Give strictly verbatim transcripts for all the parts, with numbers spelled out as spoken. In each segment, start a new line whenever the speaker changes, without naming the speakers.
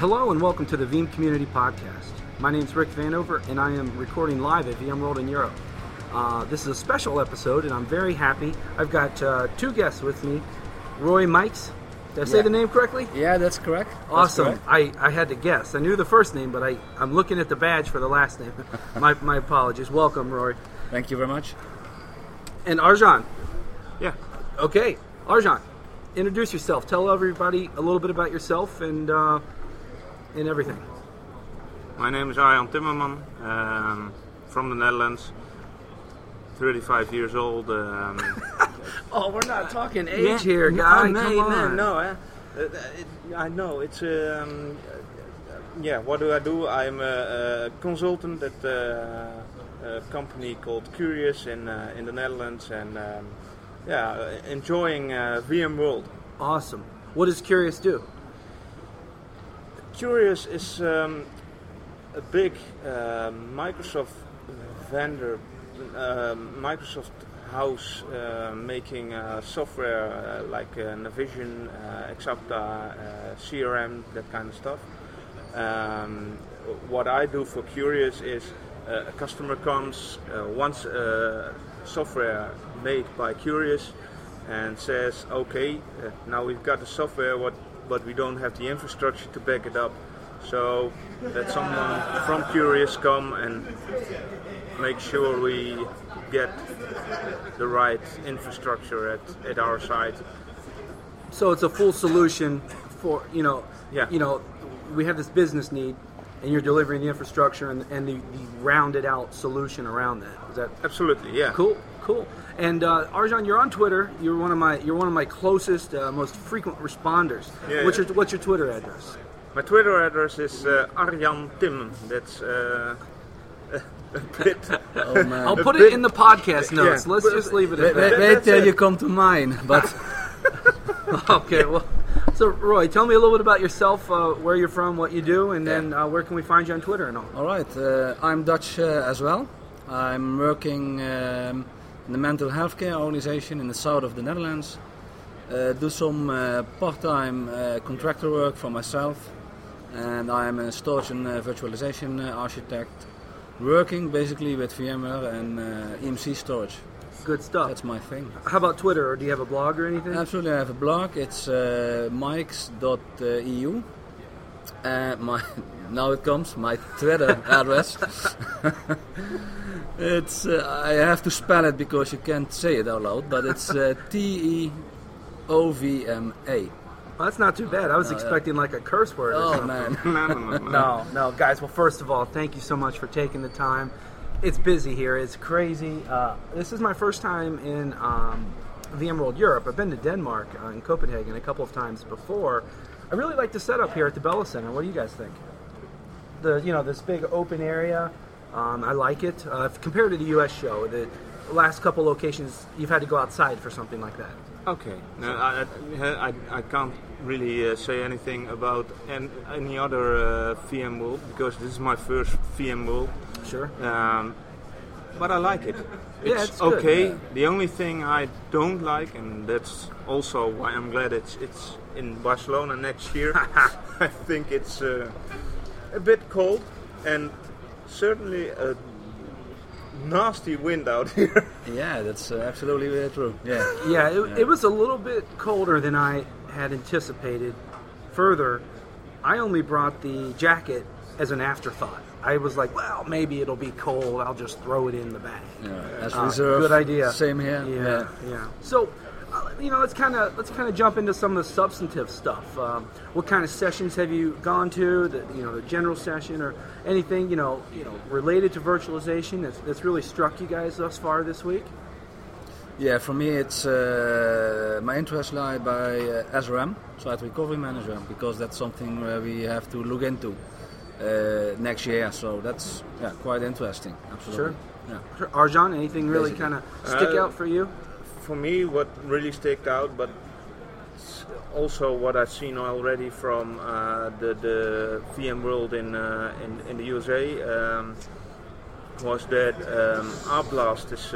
Hello and welcome to the Veeam Community Podcast. My name is Rick Vanover and I am recording live at VMworld in Europe. Uh, this is a special episode and I'm very happy. I've got uh, two guests with me. Roy Mikes. Did I say
yeah.
the name correctly?
Yeah, that's correct. That's
awesome.
correct.
I, I had to guess. I knew the first name, but I, I'm looking at the badge for the last name. my, my apologies. Welcome, Roy.
Thank you very much.
And Arjan.
Yeah.
Okay. Arjan, introduce yourself. Tell everybody a little bit about yourself and uh, and everything.
My name is Arjan Timmerman, um, from the Netherlands, thirty-five years old. Um,
oh, we're not talking age
yeah.
here, guy.
No,
Come
no,
on.
no. Uh, it, I know. It's um, uh, yeah. What do I do? I'm a, a consultant at uh, a company called Curious in uh, in the Netherlands, and um, yeah, enjoying uh, VMworld.
Awesome. What does Curious do?
Curious is um, a big uh, Microsoft vendor, uh, Microsoft house uh, making uh, software uh, like uh, Navision, uh, Exapta, uh, C R M, that kind of stuff. Um, what I do for Curious is uh, a customer comes, uh, wants uh, software made by Curious and says, okay, uh, now we've got the software, what, but we don't have the infrastructure to back it up. So let someone from Curious come and make sure we get the right infrastructure at, at our site.
So it's a full solution for, you know,
yeah.
you know, we have this business need and you're delivering the infrastructure and, and the, the rounded out solution around that. Is that
absolutely, yeah.
Cool, cool. And uh, Arjan, you're on Twitter. You're one of my you're one of my closest, uh, most frequent responders.
Yeah,
what's
yeah.
your what's your Twitter address?
My Twitter address is uh, Arjan Tim. That's uh, a bit.
Oh, man.
I'll put
a
it
bit,
in the podcast notes.
yeah.
Let's just leave it at
Wait,
that.
wait, wait till you come to mine. But
okay, well, so Roy, tell me a little bit about yourself, uh, where you're from, what you do, and then uh, where can we find you on Twitter and all?
all right, uh, I'm Dutch uh, as well. I'm working um, in the mental health care organization in the south of the Netherlands. Uh, do some uh, part-time uh, contractor work for myself, and I am a storage and uh, virtualization uh, architect, working basically with VMware and uh, E M C storage.
Good stuff.
That's my thing.
How about Twitter? Or do you have a blog or anything?
Absolutely, I have a blog. It's uh, mikes dot e u. Uh, my now it comes my Twitter address. It's uh, I have to spell it because you can't say it out loud, but it's uh, T E O V M A.
Well, that's not too bad. I was
No,
expecting like a curse word. or
Oh
something.
man.
no, no, no, no.
No, no, guys. Well, first of all, thank you so much for taking the time. It's busy here. It's crazy. Uh, this is my first time in um, VMworld Europe. I've been to Denmark uh, in Copenhagen a couple of times before. I really like the setup here at the Bella Center. What do you guys think? The you know this big open area. Um, I like it. Uh, compared to the U S show, the last couple locations you've had to go outside for something like that.
Okay. No, I, I, I can't really uh, say anything about an, any other uh, VMworld because this is my first VMworld.
Sure.
Um, but I like it. It's,
Yeah, it's good,
okay.
yeah.
The only thing I don't like, and that's also why I'm glad it's it's in Barcelona next year. I think it's uh, a bit cold and certainly a nasty wind out here.
Yeah, that's uh, absolutely uh, true. Yeah.
Yeah, it, it was a little bit colder than I had anticipated. Further, I only brought the jacket as an afterthought. I was like, well, maybe it'll be cold. I'll just throw it in the bag.
Yeah, as
Uh,
reserve.
good idea.
Same here.
Yeah, yeah. So, uh, you know, let's kind of let's kind of jump into some of the substantive stuff. Um, what kind of sessions have you gone to? The you know the general session or anything you know you know related to virtualization that's that's really struck you guys thus far this week?
Yeah, for me it's uh, my interest lie by uh, S R M, Site Recovery Manager, because that's something where we have to look into uh, next year. So that's yeah quite interesting. Absolutely.
Sure.
Yeah.
Sure. Arjan, anything really
Basically.
kind of stick
Uh,
out for you?
For me, what really sticked out, but it's also what I've seen already from uh, the the VMworld in uh, in, in the U S A um, was that um, Arblast is, uh,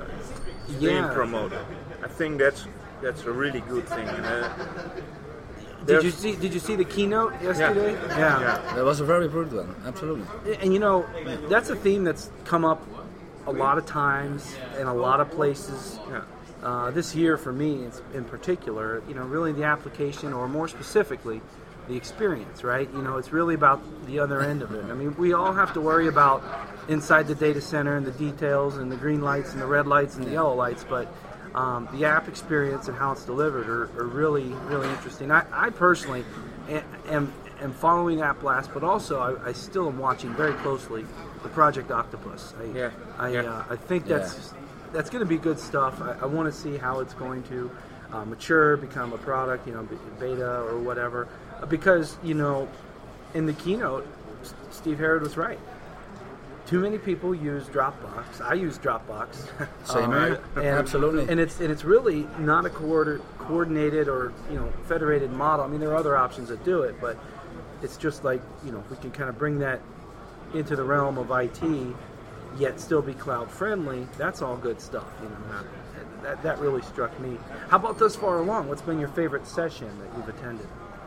is being
Yeah.
promoted. I think that's that's a really good thing. And, uh,
Did you see? Did you see the keynote yesterday?
Yeah.
yeah.
Yeah.
That was a very good one, absolutely.
And you know, that's a theme that's come up a lot of times in a lot of places.
Yeah.
Uh, this year, for me, it's in particular, you know, really the application, or more specifically, the experience, right? You know, it's really about the other end of it. I mean, we all have to worry about inside the data center and the details and the green lights and the red lights and the yellow lights, but um, the app experience and how it's delivered are, are really, really interesting. I, I personally am, am following App Blast, but also I, I still am watching very closely the Project Octopus. I,
Yeah.
I,
Yeah.
Uh, I think that's
Yeah.
that's going to be good stuff. I, I want to see how it's going to uh, mature, become a product, you know, be- beta or whatever. Because, you know, in the keynote, S- Steve Herrod was right. Too many people use Dropbox. I use Dropbox.
Same
Uh,
here.
and,
Absolutely.
And it's and it's really not a coordi- coordinated or, you know, federated model. I mean, there are other options that do it, but it's just like, you know, we can kind of bring that into the realm of I T, yet still be cloud friendly. That's all good stuff, you know. That that really struck me. How about thus far along? What's been your favorite session that you've attended?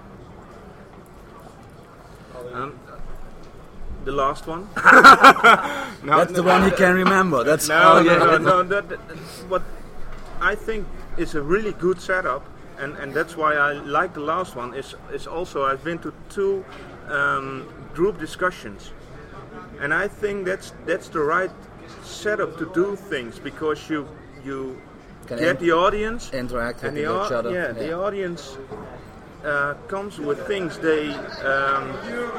Um, the last one. no,
That's the one he can remember. That's
No,
oh,
no,
yeah.
no, no. That, that, what I think is a really good setup, and, and that's why I like the last one. Is is also I've been to two um, group discussions, and I think that's that's the right setup to do things, because you you
Can
get
in-
the audience
interact with
and the
each
au-
other.
Yeah, the audience uh, comes with things they um,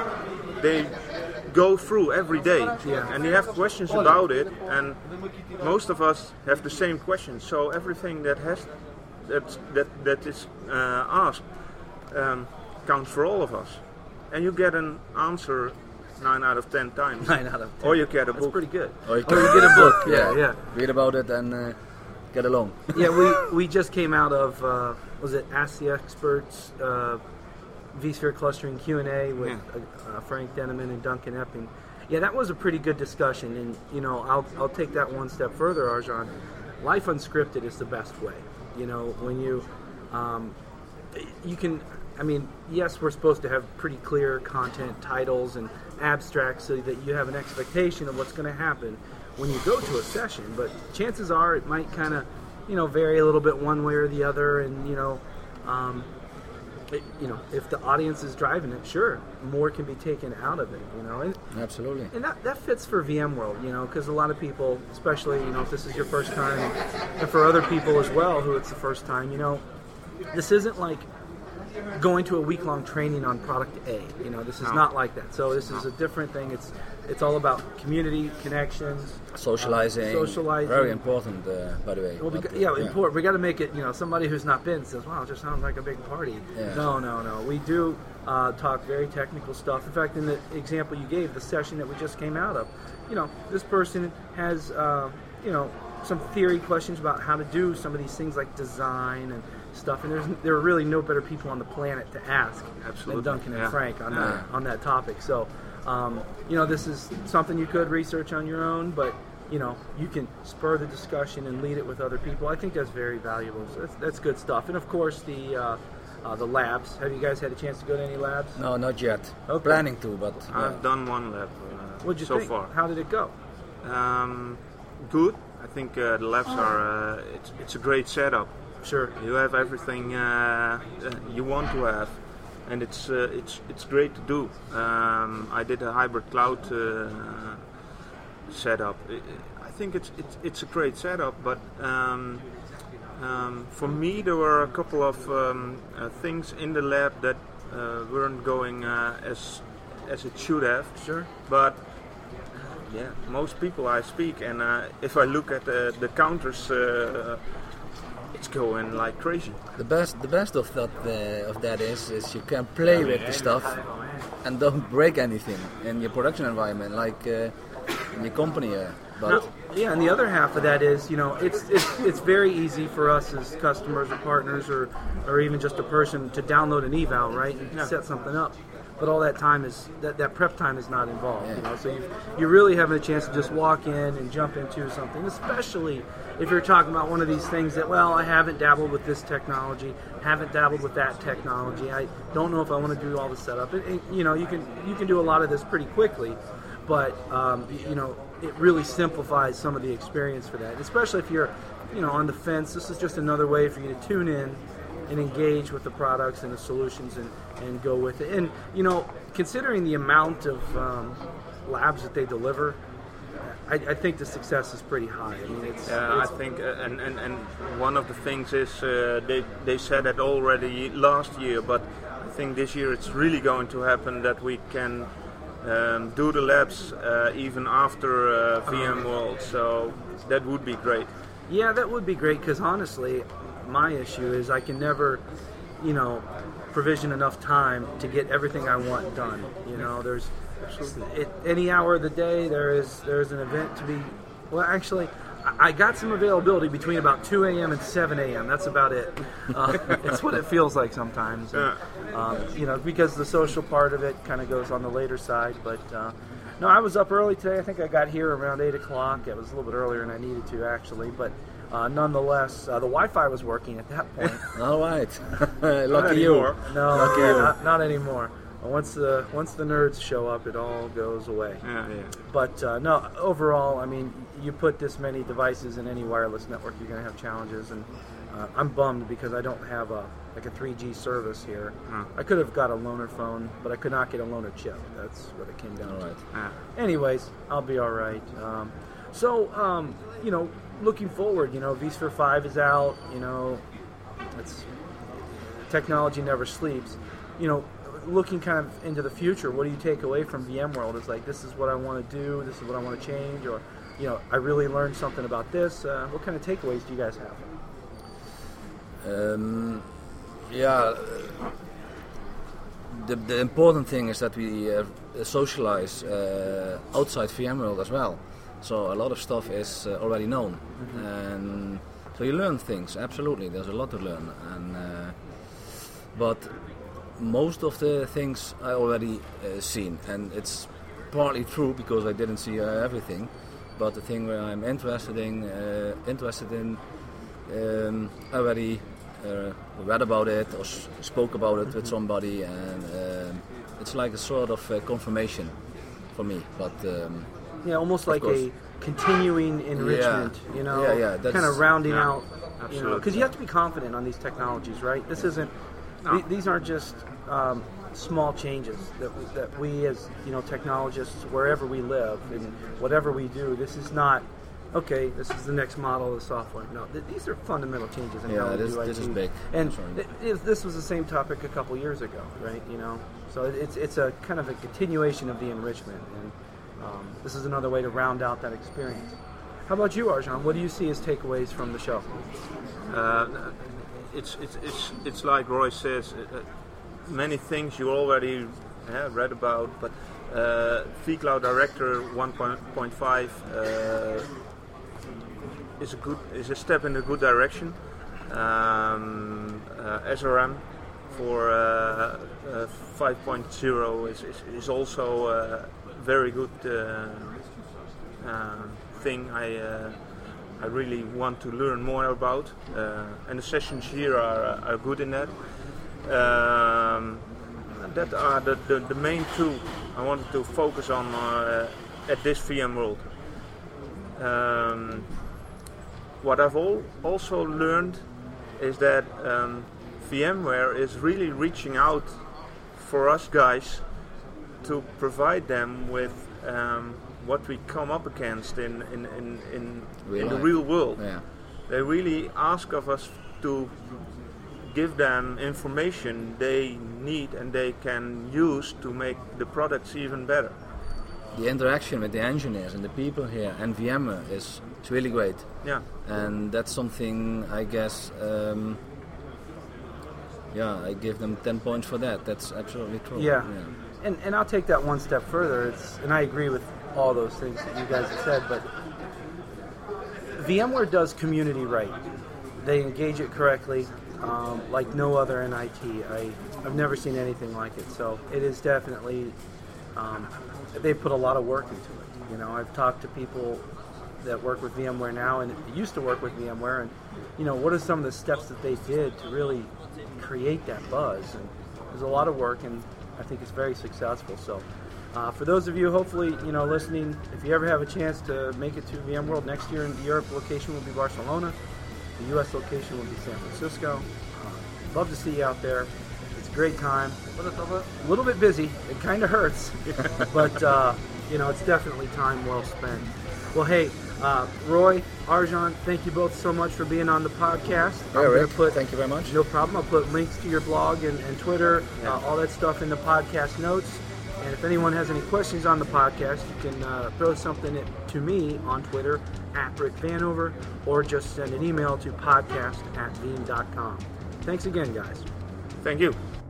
they go through every day,
Yeah.
and they have questions about it, and most of us have the same questions. So everything that has that that that is uh, asked um, counts for all of us, and you get an answer nine out of ten times.
Nine out of ten.
Or you get a
That's
book.
pretty good.
Or you
Or you get a book. Yeah, yeah.
Read about it and uh, get along.
Yeah, we, we just came out of, uh, was it Ask the Experts, uh, vSphere Clustering Q and A with
Yeah.
uh, Frank Denneman and Duncan Epping. Yeah, that was a pretty good discussion, and, you know, I'll, I'll take that one step further, Arjan. Life unscripted is the best way. You know, when you, um, you can, I mean, yes, we're supposed to have pretty clear content, titles, and abstracts so that you have an expectation of what's going to happen when you go to a session, but chances are it might kind of, you know, vary a little bit one way or the other, and, you know, um, it, you know, if the audience is driving it, sure, more can be taken out of it, you know, and,
Absolutely.
and that, that fits for VMworld, you know, because a lot of people, especially, you know, if this is your first time, and for other people as well who it's the first time, you know, this isn't like going to a week-long training on product A. You know, this is
No.
not like that. So this is a different thing. It's it's all about community connections,
Socializing.
uh, socializing.
Very important, uh, by the way.
Well, we
But,
got,
uh,
yeah, important. We got to make it. You know, somebody who's not been says, "Wow, it just sounds like a big party."
Yeah.
No, no, no. We do uh, talk very technical stuff. In fact, in the example you gave, the session that we just came out of, you know, this person has, uh, you know, some theory questions about how to do some of these things like design and stuff, and there's there are really no better people on the planet to ask
Absolutely.
than Duncan and
Yeah.
Frank on
Yeah.
that on that topic. So, um, you know, this is something you could research on your own, but you know, you can spur the discussion and lead it with other people. I think that's very valuable. So that's, that's good stuff. And of course, the uh, uh, the labs. Have you guys had a chance to go to any labs?
No, not yet.
Okay.
Planning to, but yeah.
I've done one lab uh,
What'd you
so
think?
far.
How did it go?
Um, good. I think uh, the labs are. Uh, it's, it's a great setup.
Sure.
You have everything uh, uh, you want to have, and it's uh, it's it's great to do. Um, I did a hybrid cloud uh, setup. I I think it's it's it's a great setup, but um, um, for me there were a couple of um, uh, things in the lab that uh, weren't going uh, as as it should have.
Sure.
But yeah, most people I speak, and uh, if I look at the, the counters, uh, it's going like crazy.
The best, the best of that uh, of that is, is you can play with the stuff and don't break anything in your production environment, like uh, in your company. Uh, but
Well, yeah, and the other half of that is, you know, it's it's it's very easy for us as customers or partners or or even just a person to download an eval, right, and
Yeah.
set something up. but all that time is that, that prep time is not involved.
Yeah.
You know, so you you're really having a chance to just walk in and jump into something, especially if you're talking about one of these things that, well, I haven't dabbled with this technology, haven't dabbled with that technology. I don't know if I want to do all the setup. It, it, you know, you can you can do a lot of this pretty quickly, but um, you know, it really simplifies some of the experience for that. Especially if you're, you know, on the fence. This is just another way for you to tune in and engage with the products and the solutions and, and go with it. And you know, considering the amount of um, labs that they deliver, I, I think the success is pretty high. I mean, it's,
uh,
it's
I think, uh, and, and, and one of the things is uh, they they said that already last year, but I think this year it's really going to happen that we can um, do the labs uh, even after uh, VMworld. So that would be great.
Yeah, that would be great because honestly, my issue is I can never, you know, provision enough time to get everything I want done. You know, there's it, any hour of the day there is there's an event to be. Well, actually, I, I got some availability between about two a.m. and seven a.m. That's about it. Uh, it's what it feels like sometimes. And, um, you know, because the social part of it kind of goes on the later side. But uh, no, I was up early today. I think I got here around eight o'clock. It was a little bit earlier than I needed to actually, but. Uh, nonetheless, uh, the Wi-Fi was working at that point.
All right,
Not
lucky you.
anymore.
No,
Lucky
yeah,
you.
not, not anymore. Once the once the nerds show up, it all goes away.
Yeah, yeah.
But uh, no, overall, I mean, you put this many devices in any wireless network, you're going to have challenges, and uh, I'm bummed because I don't have a like a three G service here.
Huh.
I could have got a loaner phone, but I could not get a loaner chip. That's what it came down
All
to.
right.
Yeah.
Anyways, I'll be all right. Um, so, um, you know, looking forward, you know, vSphere five is out. You know, it's technology never sleeps. You know, looking kind of into the future, what do you take away from VMworld? It's like, this is what I want to do, this is what I want to change, or, you know, I really learned something about this. Uh, what kind of takeaways do you guys have?
Um, yeah, the, the important thing is that we uh, socialize uh, outside VMworld as well. So a lot of stuff is uh, already known, mm-hmm. and so you learn things. Absolutely, there's a lot to learn, and uh, but most of the things I already uh, seen, and it's partly true because I didn't see uh, everything. But the thing where I'm interested in, uh, interested in, um, I already uh, read about it or s- spoke about it mm-hmm. with somebody, and um, it's like a sort of uh, confirmation for me. But um,
yeah, almost like
course.
a continuing enrichment.
Yeah.
You know,
Yeah, yeah, that's-
kind of rounding
yeah,
out. You know, because you have to be confident on these technologies, right? This isn't.
No.
th- these aren't just um, small changes that we, that we as you know technologists, wherever we live and whatever we do, this is not. Okay, this is the next model of software. No, th- these are fundamental changes in
Yeah,
how we
this-
do
this
I T.
is big.
And
That's right.
th- if this was the same topic a couple years ago, right? You know, so it- it's it's a kind of a continuation of the enrichment, and um, this is another way to round out that experience. How about you, Arjan? What do you see as takeaways from the show?
Uh, it's, it's it's it's like Roy says, uh, many things you already uh, read about, but uh, vCloud Director one point five uh, is a good is a step in a good direction. Um, uh, S R M for uh, uh, five point oh is, is is also a very good uh, uh, thing. I. Uh, I really want to learn more about, uh, and the sessions here are, are good in that. Um, that are the, the, the main two I wanted to focus on uh, at this VMworld. Um, what I've all also learned is that um, VMware is really reaching out for us guys to provide them with um, what we come up against in in, in, in,
Real
in the
life.
real world.
yeah,
They really ask of us to give them information they need and they can use to make the products even better.
the interaction with the engineers and the people here and VMware is it's really great,
Yeah,
and that's something I guess. Um, yeah, I give them ten points for that. That's absolutely true.
Yeah. And and I'll take that one step further. It's and I agree with all those things that you guys have said, but VMware does community right. they engage it correctly, um, like no other in I T. I, I've never seen anything like it. So it is definitely, um, they put a lot of work into it. You know, I've talked to people that work with VMware now and used to work with VMware, and you know, what are some of the steps that they did to really create that buzz? And there's a lot of work, and I think it's very successful. So uh, for those of you hopefully, you know, listening, if you ever have a chance to make it to VMworld next year, in the Europe location will be Barcelona, the U S location will be San Francisco. Uh, love to see you out there. It's a great time. A little bit busy. It kind of hurts, but uh, you know, it's definitely time well spent. Well, hey, uh, Roy, Arjan, thank you both so much for being on the podcast.
Yeah,
I'm
Rick,
put,
thank you very much.
No problem. I'll put links to your blog and, and Twitter,
Yeah.
uh, all that stuff in the podcast notes. And if anyone has any questions on the podcast, you can uh, throw something at, to me on Twitter, at Rick Vanover, or just send an email to podcast at veeam dot com. Thanks again, guys.
Thank you.